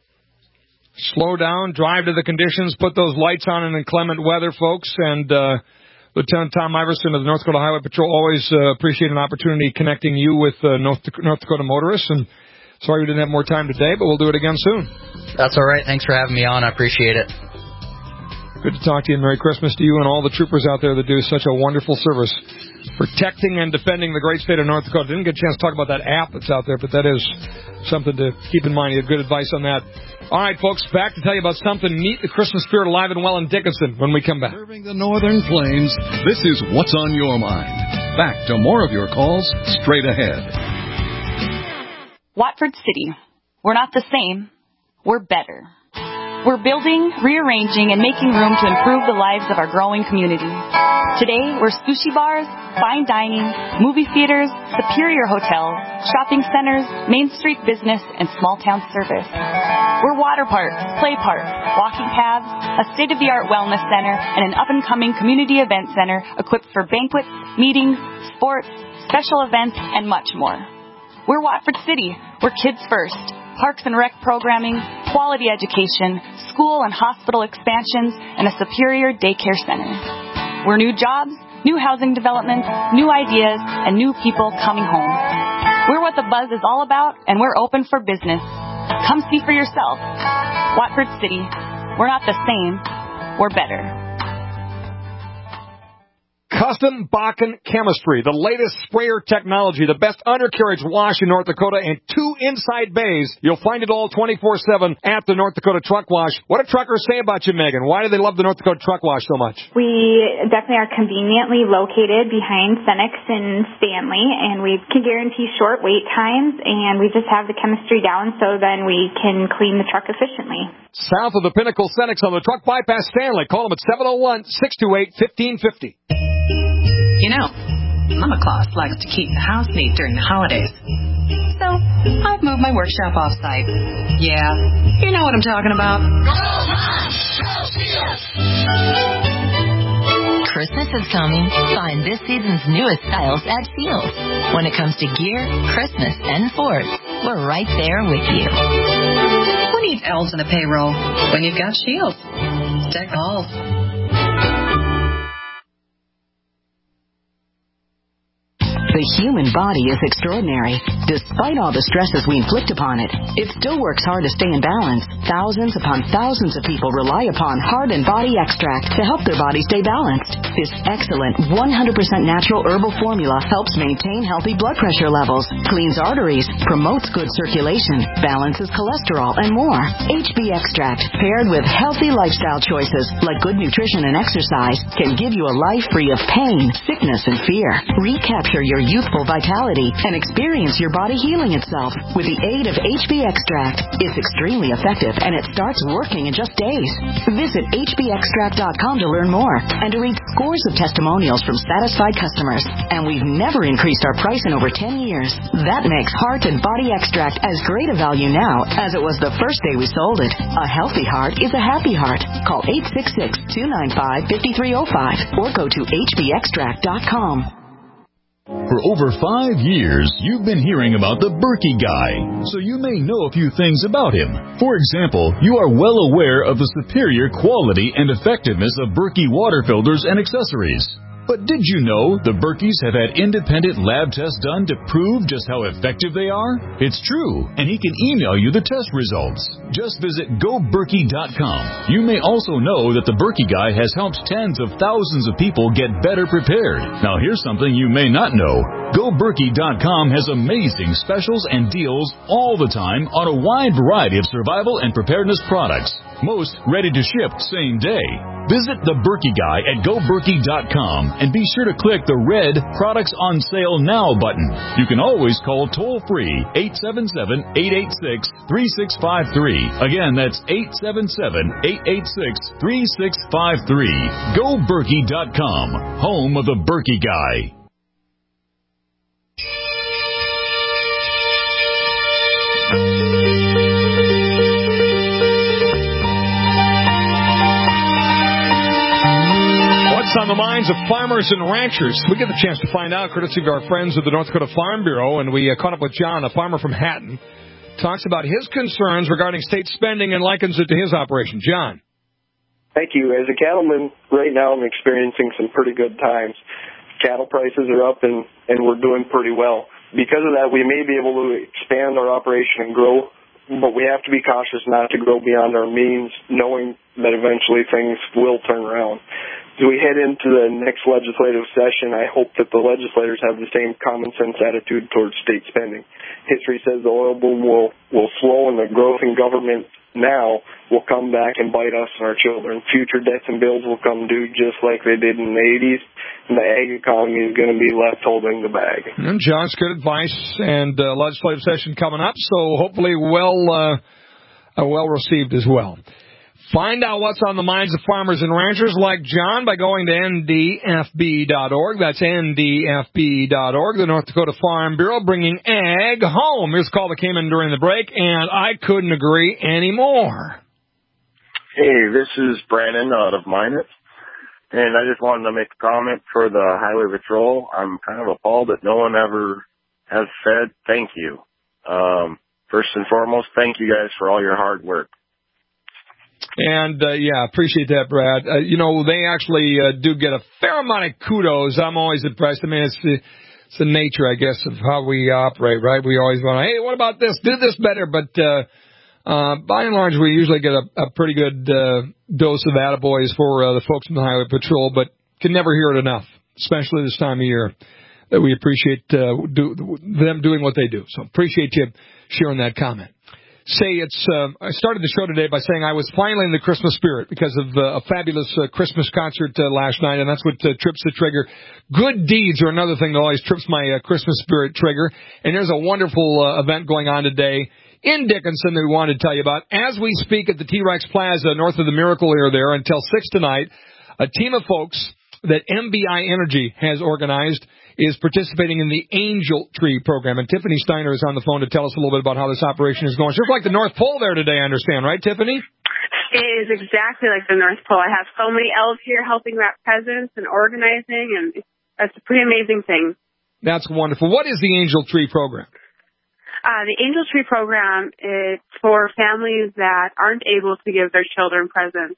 Slow down, drive to the conditions, put those lights on in inclement weather, folks. And Lieutenant Tom Iverson of the North Dakota Highway Patrol, always appreciate an opportunity connecting you with North Dakota motorists. And sorry we didn't have more time today, but we'll do it again soon. That's all right. Thanks for having me on. I appreciate it. Good to talk to you, and Merry Christmas to you and all the troopers out there that do such a wonderful service protecting and defending the great state of North Dakota. Didn't get a chance to talk about that app that's out there, but that is something to keep in mind. You have good advice on that. All right, folks, back to tell you about something neat, the Christmas spirit alive and well in Dickinson when we come back. Serving the Northern Plains, this is What's on Your Mind. Back to more of your calls straight ahead. Watford City. We're not the same. We're better. We're building, rearranging, and making room to improve the lives of our growing community. Today, we're sushi bars, fine dining, movie theaters, superior hotels, shopping centers, Main Street business, and small town service. We're water parks, play parks, walking paths, a state-of-the-art wellness center, and an up-and-coming community event center equipped for banquets, meetings, sports, special events, and much more. We're Watford City. We're kids first. Parks and rec programming, quality education, school and hospital expansions, and a superior daycare center. We're new jobs, new housing developments, new ideas, and new people coming home. We're what the buzz is all about, and we're open for business. Come see for yourself. Watford City. We're not the same. We're better. Custom Bakken Chemistry, the latest sprayer technology, the best undercarriage wash in North Dakota, and 2 inside bays. You'll find it all 24/7 at the North Dakota Truck Wash. What do truckers say about you, Megan? Why do they love the North Dakota Truck Wash so much? We definitely are conveniently located behind Cenex and Stanley, and we can guarantee short wait times, and we just have the chemistry down so then we can clean the truck efficiently. South of the Pinnacle Cenex on the Truck Bypass Stanley. Call them at 701-628-1550. You know, Mama Claus likes to keep the house neat during the holidays. So, I've moved my workshop off-site. Yeah, you know what I'm talking about. Christmas is coming. Find this season's newest styles at Scheels. When it comes to gear, Christmas, and sports, we're right there with you. Who needs elves in a payroll when you've got Scheels? Deck all. The human body is extraordinary. Despite all the stresses we inflict upon it, it still works hard to stay in balance. Thousands upon thousands of people rely upon Heart and Body Extract to help their body stay balanced. This excellent 100% natural herbal formula helps maintain healthy blood pressure levels, cleans arteries, promotes good circulation, balances cholesterol, and more. HB Extract, paired with healthy lifestyle choices like good nutrition and exercise, can give you a life free of pain, sickness, and fear. Recapture your youthful vitality and experience your body healing itself with the aid of HB Extract. It's extremely effective and it starts working in just days. Visit hbextract.com to learn more and to read scores of testimonials from satisfied customers. And we've never increased our price in over 10 years. That makes Heart and Body Extract as great a value now as it was the first day we sold it. A healthy heart is a happy heart. Call 866-295-5305 or go to hbextract.com. For over 5 years, you've been hearing about the Berkey Guy, so you may know a few things about him. For example, you are well aware of the superior quality and effectiveness of Berkey water filters and accessories. But did you know the Berkeys have had independent lab tests done to prove just how effective they are? It's true, and he can email you the test results. Just visit GoBerkey.com. You may also know that the Berkey Guy has helped tens of thousands of people get better prepared. Now here's something you may not know. GoBerkey.com has amazing specials and deals all the time on a wide variety of survival and preparedness products. Most ready to ship same day. Visit the Berkey Guy at GoBerkey.com and be sure to click the red Products on Sale Now button. You can always call toll-free 877-886-3653. Again, that's 877-886-3653. GoBerkey.com, home of the Berkey Guy. On the minds of farmers and ranchers. We get the chance to find out, courtesy of our friends at the North Dakota Farm Bureau, and we caught up with John, a farmer from Hatton, talks about his concerns regarding state spending and likens it to his operation. John. Thank you. As a cattleman, right now I'm experiencing some pretty good times. Cattle prices are up and we're doing pretty well. Because of that, we may be able to expand our operation and grow, but we have to be cautious not to grow beyond our means, knowing that eventually things will turn around. As we head into the next legislative session, I hope that the legislators have the same common sense attitude towards state spending. History says the oil boom will slow, and the growth in government now will come back and bite us and our children. Future debts and bills will come due just like they did in the 80s, and the ag economy is going to be left holding the bag. And John's good advice, and legislative session coming up, so hopefully well received as well. Find out what's on the minds of farmers and ranchers like John by going to ndfb.org. That's ndfb.org, the North Dakota Farm Bureau, bringing ag home. Here's a call that came in during the break, and I couldn't agree anymore. Hey, this is Brandon out of Minot, and I just wanted to make a comment for the Highway Patrol. I'm kind of appalled that no one ever has said thank you. First and foremost, thank you guys for all your hard work. And, appreciate that, Brad. They actually do get a fair amount of kudos. I'm always impressed. I mean, it's the nature, I guess, of how we operate, right? We always want to, hey, what about this? Do this better. But by and large, we usually get a pretty good dose of attaboys for the folks from the Highway Patrol, but can never hear it enough, especially this time of year, that we appreciate them doing what they do. So appreciate you sharing that comment. I started the show today by saying I was finally in the Christmas spirit because of a fabulous Christmas concert last night, and that's what trips the trigger. Good deeds are another thing that always trips my Christmas spirit trigger, and there's a wonderful event going on today in Dickinson that we wanted to tell you about. As we speak at the T-Rex Plaza north of the Miracle Ear there until 6 tonight, a team of folks that MBI Energy has organized is participating in the Angel Tree program. And Tiffany Steiner is on the phone to tell us a little bit about how this operation is going. It's just like the North Pole there today, I understand, right, Tiffany? It is exactly like the North Pole. I have so many elves here helping wrap presents and organizing, and it's a pretty amazing thing. That's wonderful. What is the Angel Tree program? The Angel Tree program is for families that aren't able to give their children presents.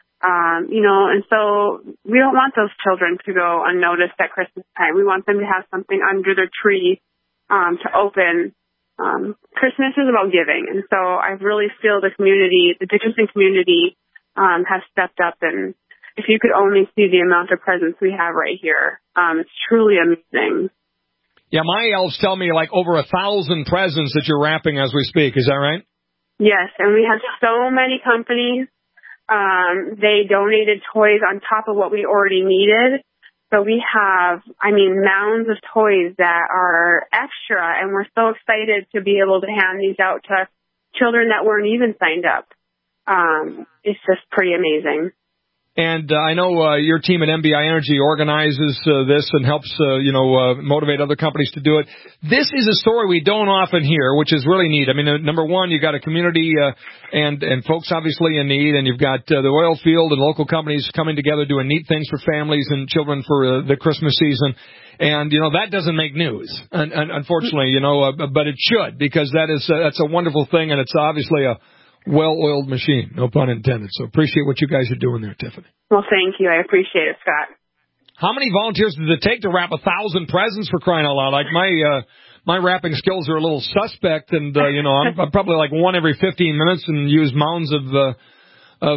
And so we don't want those children to go unnoticed at Christmas time. We want them to have something under their tree to open. Christmas is about giving, and so I really feel the Dickinson community, has stepped up. And if you could only see the amount of presents we have right here, it's truly amazing. Yeah, my elves tell me like over 1,000 presents that you're wrapping as we speak. Is that right? Yes, and we have so many companies. They donated toys on top of what we already needed. So we have, mounds of toys that are extra, and we're so excited to be able to hand these out to children that weren't even signed up. It's just pretty amazing. And I know your team at MBI Energy organizes this and helps, motivate other companies to do it. This is a story we don't often hear, which is really neat. I mean, number one, you got a community and folks obviously in need, and you've got the oil field and local companies coming together doing neat things for families and children for the Christmas season. And, that doesn't make news, unfortunately, but it should, because that's a wonderful thing, and it's obviously a well-oiled machine, no pun intended. So appreciate what you guys are doing there, Tiffany. Well, thank you. I appreciate it, Scott. How many volunteers does it take to wrap 1,000 presents, for crying out loud? Like my wrapping skills are a little suspect, and I'm probably like one every 15 minutes and use mounds of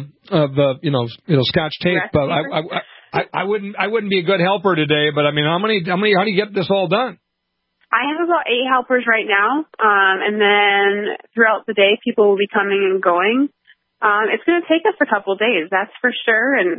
Scotch tape. But I wouldn't be a good helper today. But how do you get this all done? I have about 8 helpers right now, and then throughout the day, people will be coming and going. It's going to take us a couple days, that's for sure. And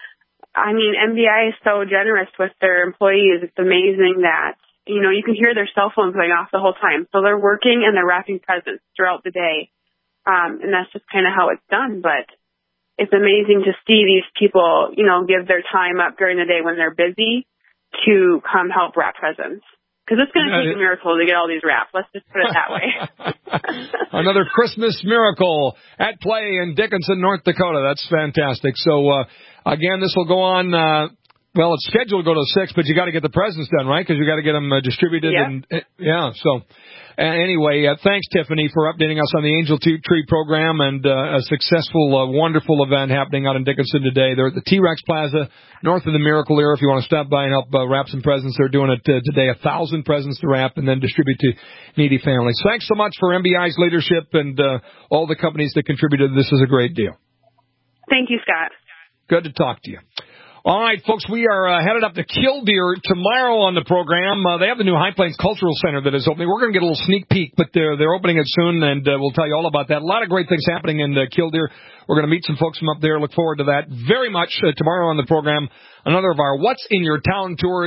MBI is so generous with their employees. It's amazing that, you can hear their cell phones going off the whole time. So they're working and they're wrapping presents throughout the day. And that's just kind of how it's done. But it's amazing to see these people, give their time up during the day when they're busy to come help wrap presents. Because it's going to take a miracle to get all these wrapped. Let's just put it that way. Another Christmas miracle at play in Dickinson, North Dakota. That's fantastic. So, again, this will go on, it's scheduled to go to 6, but you got to get the presents done, right? Because you got to get them distributed. Yep. Anyway, thanks, Tiffany, for updating us on the Angel Tree program and a successful, wonderful event happening out in Dickinson today. They're at the T-Rex Plaza, north of the Miracle Ear. If you want to stop by and help wrap some presents, they're doing it today, 1,000 presents to wrap and then distribute to needy families. Thanks so much for MBI's leadership and all the companies that contributed. This is a great deal. Thank you, Scott. Good to talk to you. All right, folks, we are headed up to Killdeer tomorrow on the program. They have the new High Plains Cultural Center that is opening. We're going to get a little sneak peek, but they're opening it soon, and we'll tell you all about that. A lot of great things happening in Killdeer. We're going to meet some folks from up there. Look forward to that very much tomorrow on the program. Another of our What's in Your Town tours.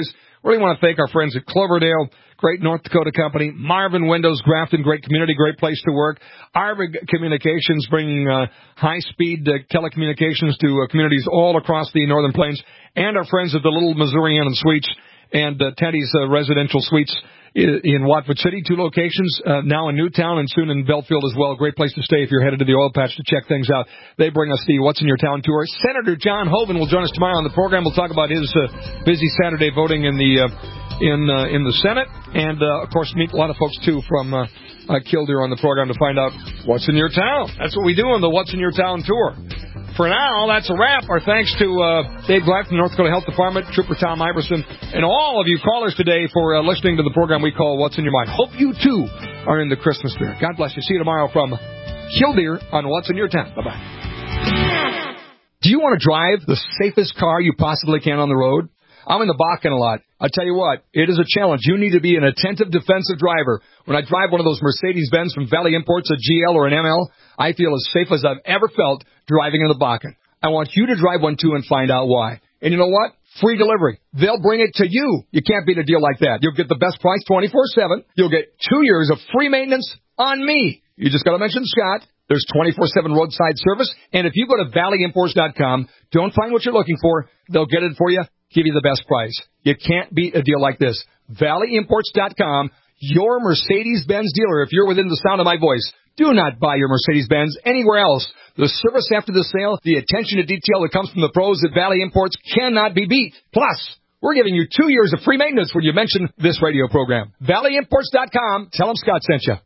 Really want to thank our friends at Cloverdale, great North Dakota company, Marvin Windows, Grafton, great community, great place to work, Arvig Communications, bringing high-speed telecommunications to communities all across the Northern Plains, and our friends at the Little Missouri Inn and Suites and Teddy's Residential Suites in Watford City, 2 locations, now in Newtown and soon in Belfield as well. Great place to stay if you're headed to the oil patch to check things out. They bring us the What's in Your Town tour. Senator John Hoeven will join us tomorrow on the program. We'll talk about his busy Saturday voting in the Senate, and of course meet a lot of folks too from Killdeer on the program to find out what's in your town. That's what we do on the What's in Your Town tour. For now, that's a wrap. Our thanks to Dave Glad from the North Dakota Health Department, Trooper Tom Iverson, and all of you callers today for listening to the program we call What's in Your Mind. Hope you, too, are in the Christmas spirit. God bless you. See you tomorrow from Killdeer on What's in Your Town. Bye-bye. Do you want to drive the safest car you possibly can on the road? I'm in the Bakken a lot. I tell you what, it is a challenge. You need to be an attentive, defensive driver. When I drive one of those Mercedes-Benz from Valley Imports, a GL or an ML, I feel as safe as I've ever felt driving in the Bakken. I want you to drive one, too, and find out why. And you know what? Free delivery. They'll bring it to you. You can't beat a deal like that. You'll get the best price 24/7. You'll get 2 years of free maintenance on me. You just got to mention Scott. There's 24/7 roadside service. And if you go to valleyimports.com, don't find what you're looking for. They'll get it for you, give you the best price. You can't beat a deal like this. valleyimports.com, your Mercedes-Benz dealer. If you're within the sound of my voice, do not buy your Mercedes-Benz anywhere else. The service after the sale, the attention to detail that comes from the pros at Valley Imports cannot be beat. Plus, we're giving you 2 years of free maintenance when you mention this radio program. valleyimports.com. Tell them Scott sent you.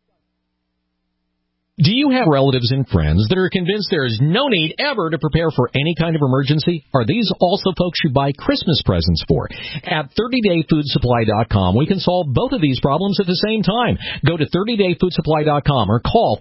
Do you have relatives and friends that are convinced there is no need ever to prepare for any kind of emergency? Are these also folks you buy Christmas presents for? At 30dayfoodsupply.com, we can solve both of these problems at the same time. Go to 30dayfoodsupply.com or call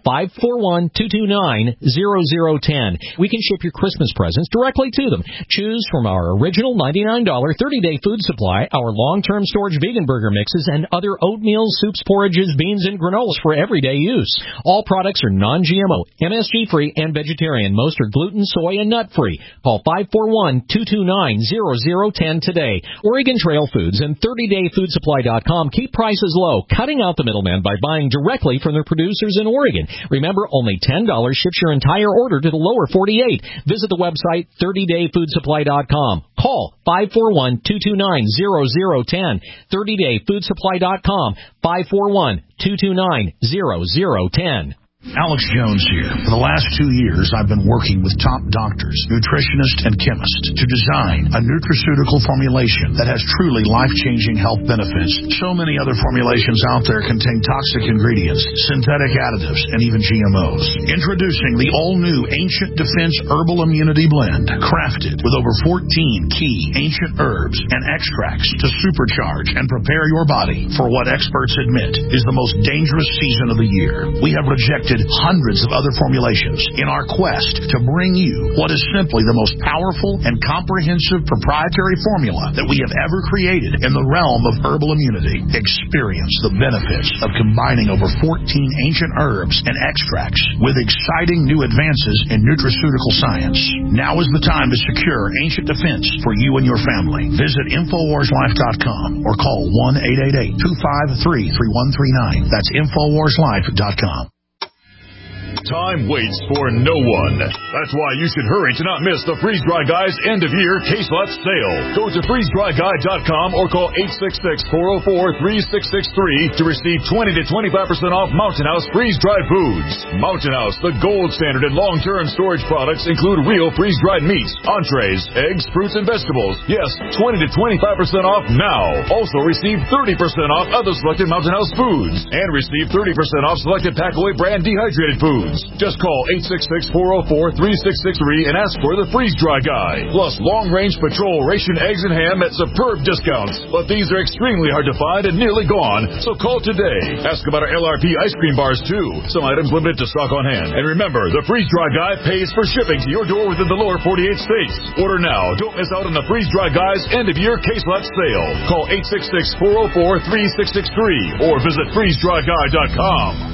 541-229-0010. We can ship your Christmas presents directly to them. Choose from our original $99 30-day food supply, our long-term storage vegan burger mixes, and other oatmeal, soups, porridges, beans, and granolas for everyday use. All products are non-GMO, MSG-free, and vegetarian. Most are gluten, soy, and nut-free. Call 541-229-0010 today. Oregon Trail Foods and 30dayfoodsupply.com keep prices low, cutting out the middleman by buying directly from their producers in Oregon. Remember, only $10 ships your entire order to the lower 48. Visit the website 30dayfoodsupply.com. Call 541-229-0010. 30dayfoodsupply.com. 541-229-0010. Alex Jones here. For the last 2 years, I've been working with top doctors, nutritionists, and chemists to design a nutraceutical formulation that has truly life-changing health benefits. So many other formulations out there contain toxic ingredients, synthetic additives, and even GMOs. Introducing the all-new Ancient Defense Herbal Immunity Blend, crafted with over 14 key ancient herbs and extracts to supercharge and prepare your body for what experts admit is the most dangerous season of the year. We have rejected hundreds of other formulations in our quest to bring you what is simply the most powerful and comprehensive proprietary formula that we have ever created in the realm of herbal immunity. Experience the benefits of combining over 14 ancient herbs and extracts with exciting new advances in nutraceutical science. Now is the time to secure Ancient Defense for you and your family. Visit InfoWarsLife.com or call 1-888-253-3139. That's InfoWarsLife.com. Time waits for no one. That's why you should hurry to not miss the Freeze Dry Guy's end-of-year case lot sale. Go to freezedryguy.com or call 866-404-3663 to receive 20 to 25% off Mountain House freeze-dried foods. Mountain House, the gold standard in long-term storage products, include real freeze-dried meats, entrees, eggs, fruits, and vegetables. Yes, 20 to 25% off now. Also receive 30% off other selected Mountain House foods and receive 30% off selected Packaway brand dehydrated foods. Just call 866-404-3663 and ask for the Freeze Dry Guy. Plus long-range patrol ration eggs and ham at superb discounts. But these are extremely hard to find and nearly gone, so call today. Ask about our LRP ice cream bars, too. Some items limited to stock on hand. And remember, the Freeze Dry Guy pays for shipping to your door within the lower 48 states. Order now. Don't miss out on the Freeze Dry Guy's end-of-year case lot sale. Call 866-404-3663 or visit freezedryguy.com.